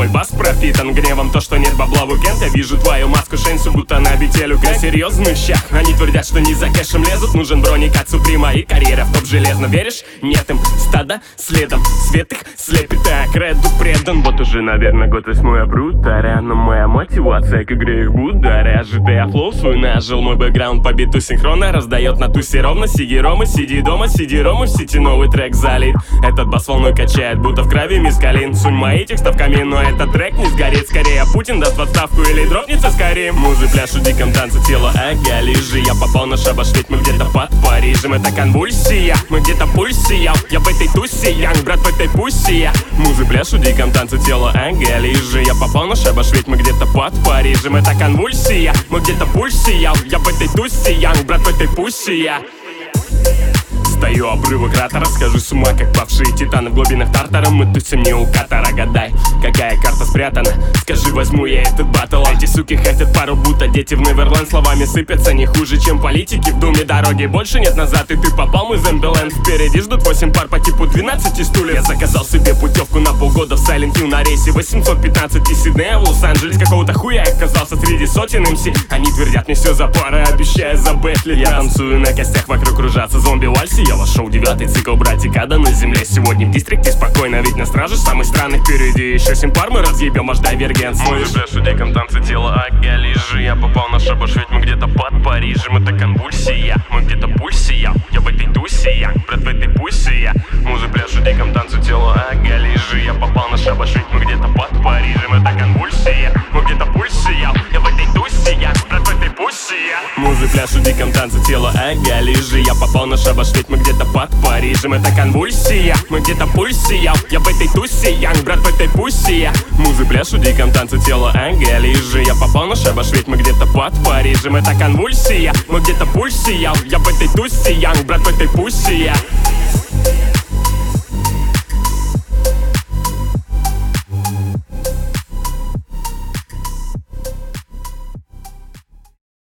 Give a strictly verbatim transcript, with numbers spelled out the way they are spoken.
мой бас пропитан гневом. То, что нет бабла в уикенд, я вижу твою маску Шенсу, будто на бителю. На серьезных щах, они твердят, что не за кэшем лезут. Нужен броник от Суприма и карьера в топ железно. Веришь? Нет им стада следом. Свет их слепит, а Реду предан. Вот уже, наверное, год восьмой обрутаря, но моя мотивация к игре их бударя. джи ти эй флоу свой нажил, мой бэкграунд по биту синхронно раздает на тусе ровно. Сиди Рома, сиди дома, сиди Рома, в сети новый трек залит. Этот бас волной качает, будто в крови мискалин. Сунь мои текста в камин, но этот трек не сгорит. Скорее Путин даст в отставку или дропнется скорее. Музы пляшут в диком танце, тело оголи же. Я попал на шабаш, ведь мы где-то под Парижем. Это конвульсия, мы где-то пульсия. Я в этой тусе, янг, брат, в этой пуссия. Музы пляшут в диком танце, тело оголи же. Я попал на шабаш, ведь мы где-то под Парижем. Это конвульсия, мы где-то пульсия. Я в этой тусе, янг, брат, в этой пуссия. Стою обрыва кратера, схожу с ума, как павшие титаны в глубинах Тартара. Мы тусим не у Катара, гадай, какая карта спрятана. Скажи, возьму я этот баттл. Эти суки хотят пару, будто дети в Неверленд. Словами сыпятся не хуже, чем политики в думе. Дороги больше нет назад, и ты попал, мы Зомбиленд. Впереди ждут восемь пар по типу двенадцати стульев. Я заказал себе путевку на полгода в Silent Hill на рейсе восемьсот пятнадцать из Сиднея в Лос-Анджелес. Какого-то хуя я оказался среди сотен эм си. Они твердят мне все за пары, обещая забэтлить. Я танцую на костях, вокруг кружатся зомби-вальси. Я вошел девятый цикл братикада на земле. Сегодня в дистрикте спокойно, ведь на страже самый странный. Впереди еще семь пар, мы разъебем аж дайвергенс. Мы же в диком танце, тело оголи же. Я попал на шабаш, ведь мы где-то под Парижем. Это конвульсия, мы где-то пульсия. Я в этой тусе, я, брат, в этой пуссия. Музы пляшут в диком танце, тело оголи же. Я попал на шабаш, ведь мы где-то под Парижем. Это конвульсия, мы где-то пульсия. Я в этой тусе, я, брат, в этой пуссия. Музы пляшут в диком танце, тело оголи же. Я попал на шабаш, ведь мы где-то под Парижем. Это конвульсия, мы где-то пульсия. Я в этой тусе, янг, брат, в этой пуссия. Музы пляшут в диком танце, тело оголи же. Я попал на шабаш, ведь мы где-то под Парижем. Это конвульсия, мы где-то пульсия. Я в этой тусе, янг, брат, в этой пуссия.